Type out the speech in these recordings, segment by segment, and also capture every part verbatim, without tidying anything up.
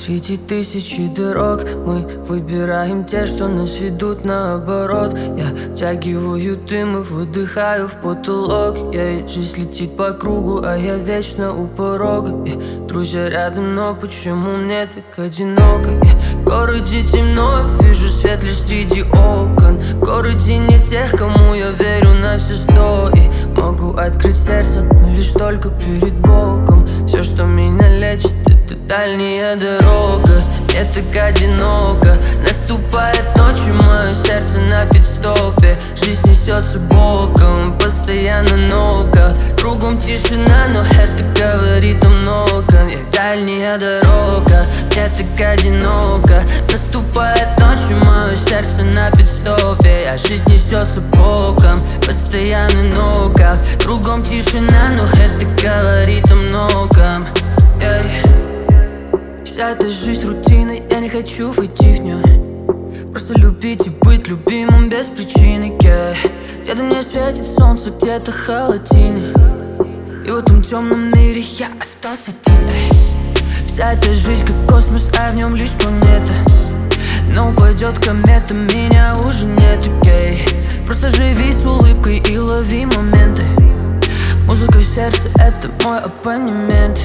Среди тысячи дорог мы выбираем те, что нас ведут наоборот. Я втягиваю дым и выдыхаю в потолок. Я, жизнь летит по кругу, а я вечно у порога. Я, друзья рядом, но почему мне так одиноко? Я, в городе темно, вижу свет лишь среди окон. В городе нет тех, кому я верю на все сто. И могу открыть сердце, но лишь только перед Богом. Все, что меня лечит, это дальняя дорога. Мне так одиноко. Наступает ночью, мое сердце на пидстопе. Жизнь несется боком, постоянно нокаут. Кругом тишина, но это говорит о многом. Я дальняя дорога, мне так одиноко. Наступает ночью, мое сердце на пидстопе. А жизнь несется боком, постоянно нокаут. Кругом тишина, но это говорит о многом. Вся эта жизнь рутиной, я не хочу войти в нее. Просто любить и быть любимым без причины, yeah. Где-то мне светит солнце, где-то холодина. И в этом темном мире я остался один. Вся эта жизнь как космос, а в нем лишь планета. Но упадет комета, меня уже нету, yeah. Просто живи с улыбкой и лови моменты. Музыка в сердце — это мой абонемент.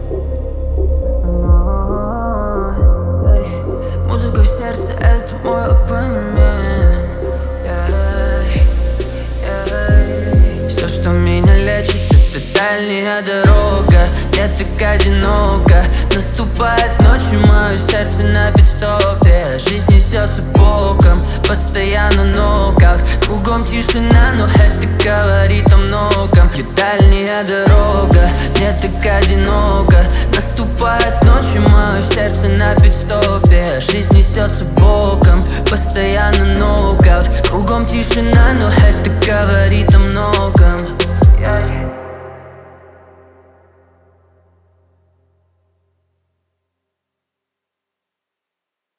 Музыка в сердце — это мой абонемент, yeah, yeah. Все, что меня лечит, это дальняя дорога. Мне так одиноко. Наступает ночью, мое сердце на пидстопе. Жизнь несется боком, постоянно нокаут. Кругом тишина, но это говорит о многом. Где дальняя дорога, мне так одиноко. Наступает ночью, мое сердце на пидстопе. Жизнь несется боком, постоянно нокаут. Кругом тишина, но это говорит о многом.